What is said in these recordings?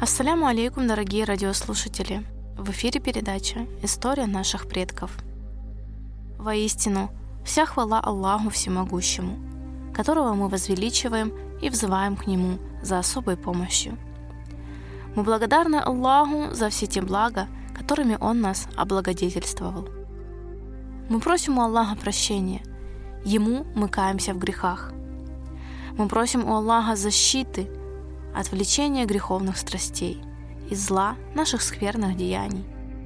Ассаляму алейкум, дорогие радиослушатели! В эфире передача «История наших предков». Воистину, вся хвала Аллаху Всемогущему, которого мы возвеличиваем и взываем к Нему за особой помощью. Мы благодарны Аллаху за все те блага, которыми Он нас облагодетельствовал. Мы просим у Аллаха прощения, Ему мы каемся в грехах. Мы просим у Аллаха защиты от влечения греховных страстей и зла наших скверных деяний.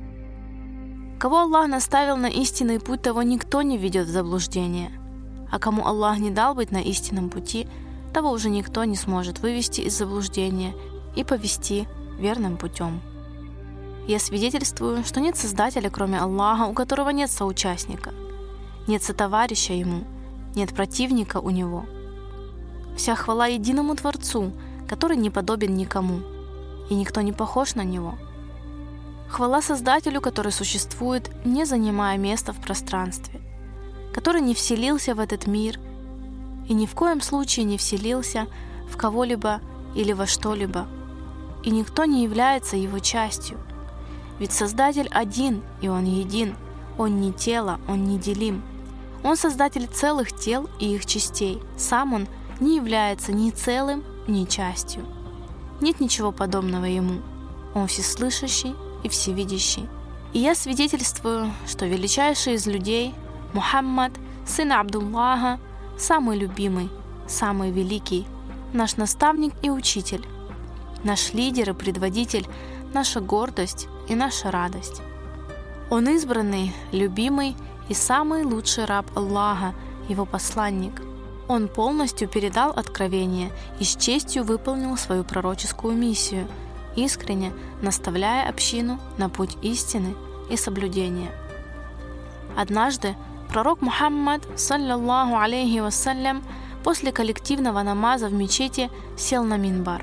Кого Аллах наставил на истинный путь, того никто не ведет в заблуждение, а кому Аллах не дал быть на истинном пути, того уже никто не сможет вывести из заблуждения и повести верным путем. Я свидетельствую, что нет Создателя, кроме Аллаха, у которого нет соучастника, нет сотоварища Ему, нет противника у Него. Вся хвала единому Творцу, который не подобен никому, и никто не похож на Него. Хвала Создателю, который существует, не занимая места в пространстве, который не вселился в этот мир и ни в коем случае не вселился в кого-либо или во что-либо, и никто не является Его частью. Ведь Создатель один, и Он един, Он не тело, Он неделим. Он Создатель целых тел и их частей. Сам Он не является ни целым, ни частью. Нет ничего подобного Ему. Он всеслышащий и всевидящий. И я свидетельствую, что величайший из людей, Мухаммад, сын Абдуллаха, самый любимый, самый великий, наш наставник и учитель, наш лидер и предводитель, наша гордость и наша радость. Он избранный, любимый и самый лучший раб Аллаха, Его посланник. Он полностью передал откровение и с честью выполнил свою пророческую миссию, искренне наставляя общину на путь истины и соблюдения. Однажды пророк Мухаммад, саллаллаху алейхи вассалям, после коллективного намаза в мечети сел на минбар.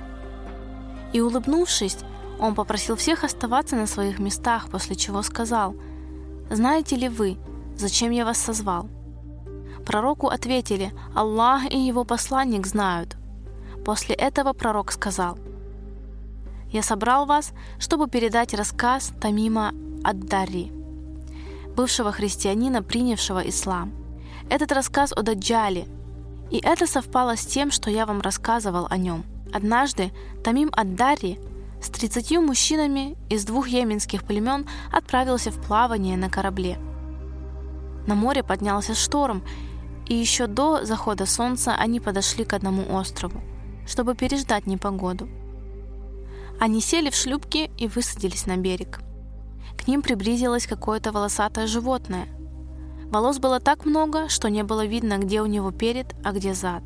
И, улыбнувшись, он попросил всех оставаться на своих местах, после чего сказал: «Знаете ли вы, зачем я вас созвал?» Пророку ответили: «Аллах и Его посланник знают». После этого пророк сказал: «Я собрал вас, чтобы передать рассказ Тамима ад-Дарри, бывшего христианина, принявшего ислам. Этот рассказ о Даджале, и это совпало с тем, что я вам рассказывал о нем. Однажды Тамим ад-Дарри с 30 мужчинами из 2 йеменских племен отправился в плавание на корабле. На море поднялся шторм, и еще до захода солнца они подошли к одному острову, чтобы переждать непогоду. Они сели в шлюпки и высадились на берег. К ним приблизилось какое-то волосатое животное. Волос было так много, что не было видно, где у него перед, а где зад.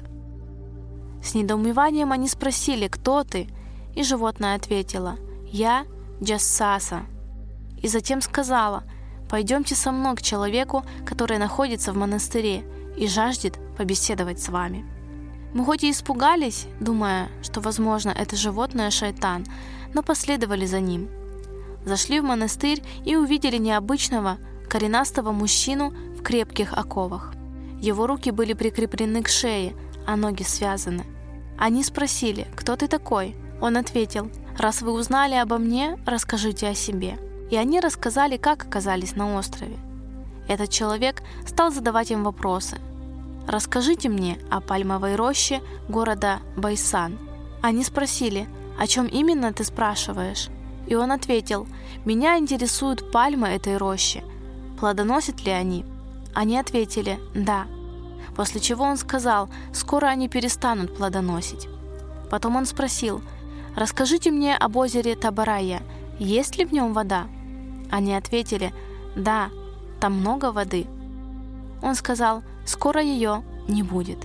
С недоумеванием они спросили: «Кто ты?» И животное ответило: «Я Джассаса». И затем сказала: «Пойдемте со мной к человеку, который находится в монастыре и жаждет побеседовать с вами». Мы хоть и испугались, думая, что, возможно, это животное шайтан, но последовали за ним. Зашли в монастырь и увидели необычного, коренастого мужчину в крепких оковах. Его руки были прикреплены к шее, а ноги связаны. Они спросили: «Кто ты такой?» Он ответил: «Раз вы узнали обо мне, расскажите о себе». И они рассказали, как оказались на острове. Этот человек стал задавать им вопросы. «Расскажите мне о пальмовой роще города Байсан». Они спросили: «О чем именно ты спрашиваешь?» И он ответил: «Меня интересуют пальмы этой рощи. Плодоносят ли они?» Они ответили: «Да». После чего он сказал: «Скоро они перестанут плодоносить». Потом он спросил: «Расскажите мне об озере Табарая. Есть ли в нем вода?» Они ответили: «Да, там много воды». Он сказал: «Скоро ее не будет».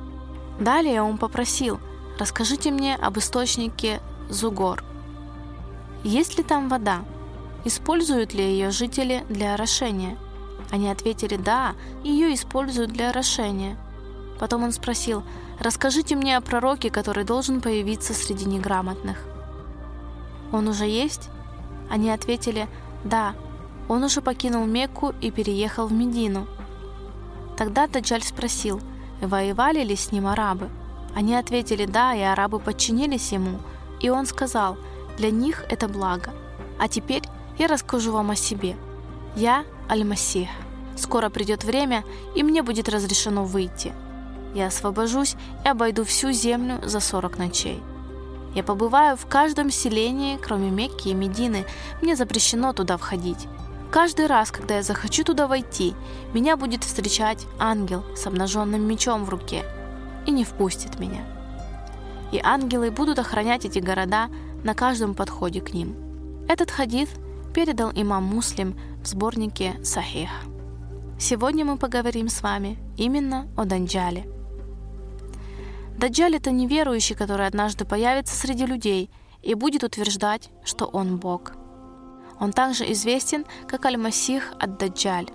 Далее он попросил: «Расскажите мне об источнике Зугор. Есть ли там вода? Используют ли ее жители для орошения?» Они ответили: «Да, ее используют для орошения». Потом он спросил: «Расскажите мне о пророке, который должен появиться среди неграмотных. Он уже есть?» Они ответили: «Да, он уже покинул Мекку и переехал в Медину». Тогда Даджаль спросил: «Воевали ли с ним арабы?» Они ответили: «Да, и арабы подчинились ему». И он сказал: Для них это благо. А теперь я расскажу вам о себе. Я Аль-Масих. Скоро придет время, и мне будет разрешено выйти. Я освобожусь и обойду всю землю за 40 ночей. Я побываю в каждом селении, кроме Мекки и Медины. Мне запрещено туда входить. Каждый раз, когда я захочу туда войти, меня будет встречать ангел с обнаженным мечом в руке и не впустит меня. И ангелы будут охранять эти города на каждом подходе к ним. Этот хадис передал имам Муслим в сборнике Сахих. Сегодня мы поговорим с вами именно о Даджале. Даджаль — это неверующий, который однажды появится среди людей и будет утверждать, что он Бог. Он также известен как Аль-Масих ад-Даджаль.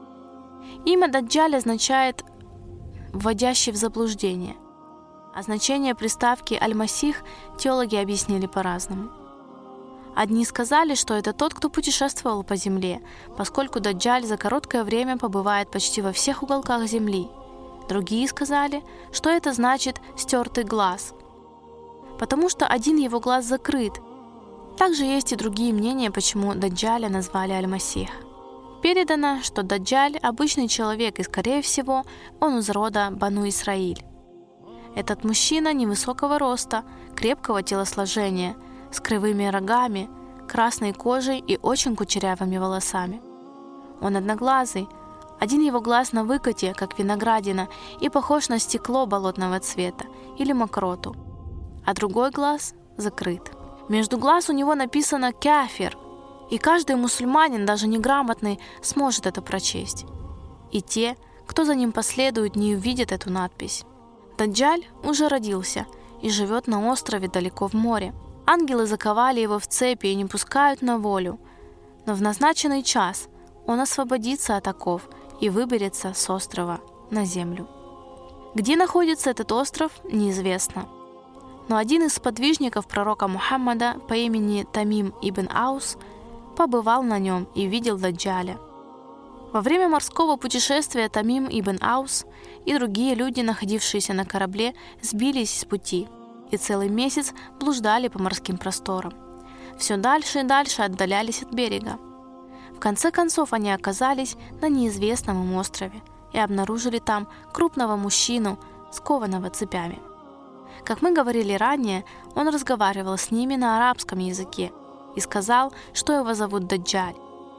Имя Даджаль означает «вводящий в заблуждение», а значение приставки Аль-Масих теологи объяснили по-разному. Одни сказали, что это тот, кто путешествовал по земле, поскольку Даджаль за короткое время побывает почти во всех уголках земли. Другие сказали, что это значит «стертый глаз», потому что один его глаз закрыт. Также есть и другие мнения, почему Даджаля назвали Аль-Масих. Передано, что Даджаль – обычный человек, и, скорее всего, он из рода Бану Исраиль. Этот мужчина невысокого роста, крепкого телосложения, с кривыми рогами, красной кожей и очень кучерявыми волосами. Он одноглазый, один его глаз на выкате, как виноградина, и похож на стекло болотного цвета или мокроту, а другой глаз закрыт. Между глаз у него написано «кафир», и каждый мусульманин, даже неграмотный, сможет это прочесть. И те, кто за ним последует, не увидят эту надпись. Даджаль уже родился и живет на острове далеко в море. Ангелы заковали его в цепи и не пускают на волю, но в назначенный час он освободится от оков и выберется с острова на землю. Где находится этот остров, неизвестно. Но один из сподвижников пророка Мухаммада по имени Тамим ибн Аус побывал на нем и видел Даджаля. Во время морского путешествия Тамим ибн Аус и другие люди, находившиеся на корабле, сбились с пути и целый месяц блуждали по морским просторам. Все дальше и дальше отдалялись от берега. В конце концов они оказались на неизвестном им острове и обнаружили там крупного мужчину, скованного цепями. Как мы говорили ранее, он разговаривал с ними на арабском языке и сказал, что его зовут Даджаль.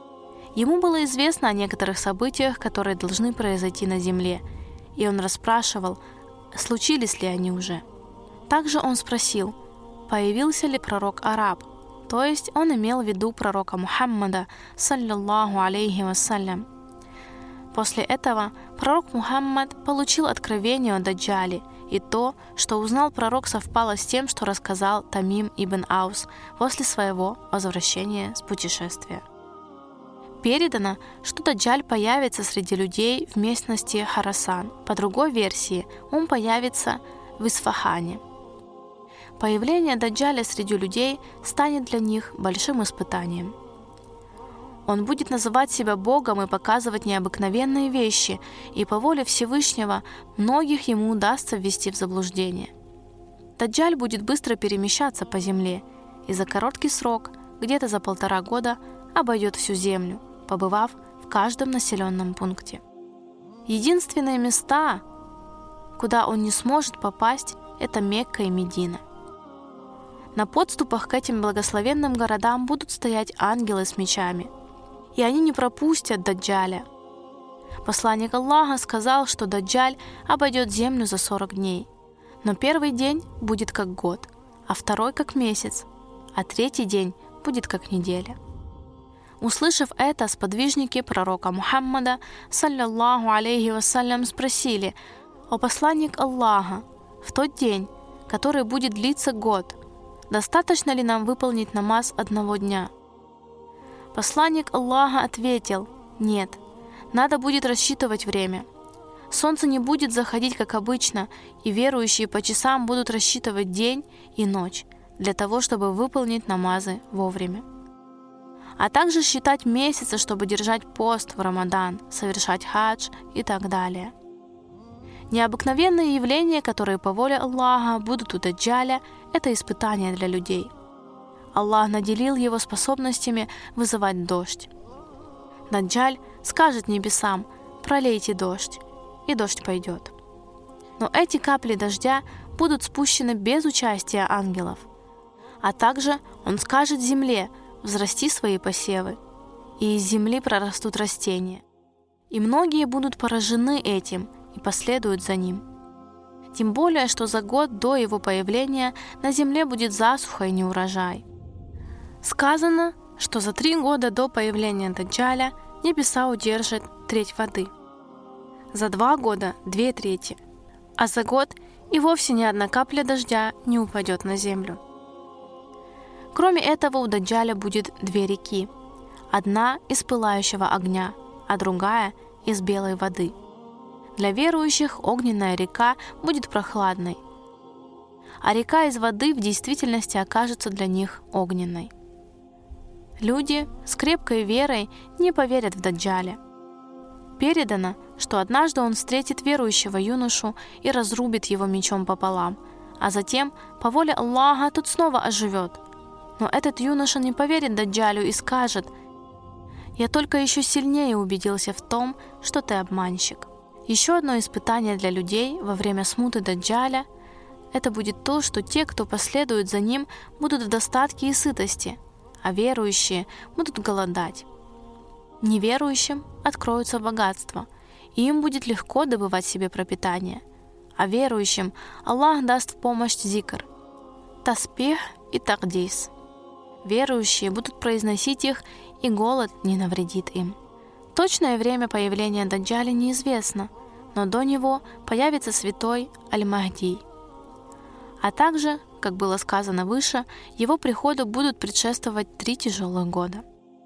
Ему было известно о некоторых событиях, которые должны произойти на земле, и он расспрашивал, случились ли они уже. Также он спросил, появился ли пророк-араб, то есть он имел в виду пророка Мухаммада, саллиллаху алейхи вассалям. После этого пророк Мухаммад получил откровение о Даджале, и то, что узнал пророк, совпало с тем, что рассказал Тамим ибн Аус после своего возвращения с путешествия. Передано, что Даджаль появится среди людей в местности Харасан. По другой версии, он появится в Исфахане. Появление Даджаля среди людей станет для них большим испытанием. Он будет называть себя Богом и показывать необыкновенные вещи, и по воле Всевышнего многих ему удастся ввести в заблуждение. Даджаль будет быстро перемещаться по земле и за короткий срок, где-то за 1,5 года, обойдет всю землю, побывав в каждом населенном пункте. Единственные места, куда он не сможет попасть, это Мекка и Медина. На подступах к этим благословенным городам будут стоять ангелы с мечами, и они не пропустят Даджаля. Посланник Аллаха сказал, что Даджаль обойдет землю за 40 дней, но первый день будет как год, а второй как месяц, а третий день будет как неделя. Услышав это, сподвижники пророка Мухаммада, саллиллаху алейхи вассалям, спросили: «О посланник Аллаха, в тот день, который будет длиться год, достаточно ли нам выполнить намаз одного дня?» Посланник Аллаха ответил: «Нет, надо будет рассчитывать время. Солнце не будет заходить, как обычно, и верующие по часам будут рассчитывать день и ночь для того, чтобы выполнить намазы вовремя. А также считать месяцы, чтобы держать пост в Рамадан, совершать хадж и так далее. Необыкновенные явления, которые по воле Аллаха будут у Даджаля, это испытания для людей. Аллах наделил его способностями вызывать дождь. Даджаль скажет небесам: «Пролейте дождь», и дождь пойдет. Но эти капли дождя будут спущены без участия ангелов. А также он скажет земле: «Взрасти свои посевы», и из земли прорастут растения. И многие будут поражены этим и последуют за ним. Тем более, что за год до его появления на земле будет засуха и неурожай. Сказано, что за 3 года до появления Даджаля небеса удержат треть воды, за 2 года — 2/3, а за год и вовсе ни одна капля дождя не упадет на землю. Кроме этого, у Даджаля будет 2 реки, одна из пылающего огня, а другая из белой воды. Для верующих огненная река будет прохладной, а река из воды в действительности окажется для них огненной. Люди с крепкой верой не поверят в Даджаля. Передано, что однажды он встретит верующего юношу и разрубит его мечом пополам, а затем, по воле Аллаха, тот снова оживет. Но этот юноша не поверит Даджалю и скажет: «Я только еще сильнее убедился в том, что ты обманщик». Еще одно испытание для людей во время смуты Даджаля — это будет то, что те, кто последует за ним, будут в достатке и сытости, а верующие будут голодать. Неверующим откроются богатства, и им будет легко добывать себе пропитание, а верующим Аллах даст в помощь зикр, таспих и тагдис. Верующие будут произносить их, и голод не навредит им. Точное время появления Даджаля неизвестно, но до него появится святой Аль-Махди. А также, как было сказано выше, его приходу будут предшествовать 3 тяжелых года.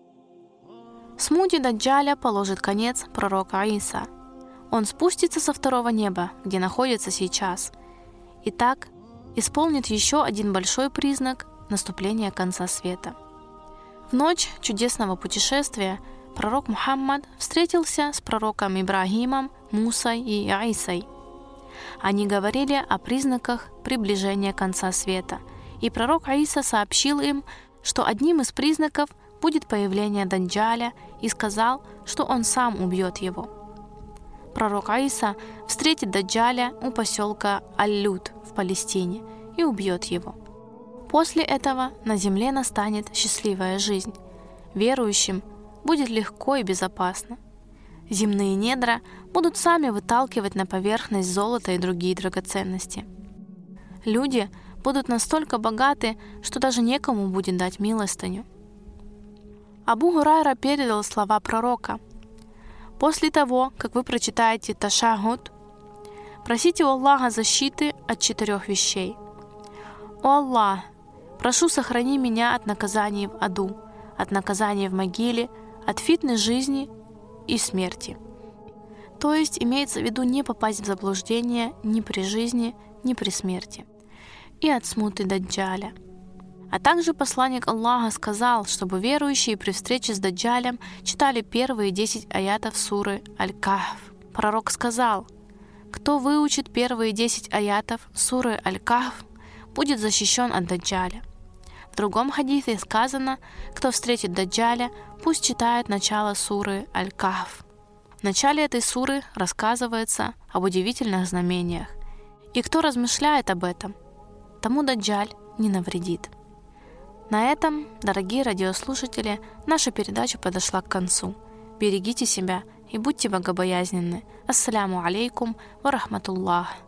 Смуте Даджаля положит конец пророк Иса. Он спустится со 2-го неба, где находится сейчас, и так исполнит еще один большой признак наступления конца света. В ночь чудесного путешествия пророк Мухаммад встретился с пророком Ибрагимом, Мусой и Исой. Они говорили о признаках приближения конца света, и пророк Иса сообщил им, что одним из признаков будет появление Даджаля, и сказал, что он сам убьет его. Пророк Иса встретит Даджаля у поселка Аль-Люд в Палестине и убьет его. После этого на земле настанет счастливая жизнь. Верующим будет легко и безопасно. Земные недра будут сами выталкивать на поверхность золото и другие драгоценности. Люди будут настолько богаты, что даже некому будет дать милостыню. Абу Гурайра передал слова пророка: «После того, как вы прочитаете ташаххуд, просите у Аллаха защиты от 4 вещей. О Аллах, прошу, сохрани меня от наказаний в аду, от наказаний в могиле, от фитны жизни и смерти». То есть имеется в виду не попасть в заблуждение ни при жизни, ни при смерти. И от смуты Даджаля. А также посланник Аллаха сказал, чтобы верующие при встрече с Даджалем читали первые 10 аятов суры Аль-Кахф. Пророк сказал: «Кто выучит первые 10 аятов суры Аль-Кахф, будет защищен от Даджаля». В другом хадисе сказано: «Кто встретит Даджаля, пусть читает начало суры Аль-Кахф». В начале этой суры рассказывается об удивительных знамениях. И кто размышляет об этом, тому Даджаль не навредит. На этом, дорогие радиослушатели, наша передача подошла к концу. Берегите себя и будьте богобоязненны. Ассаляму алейкум ва рахматуллах.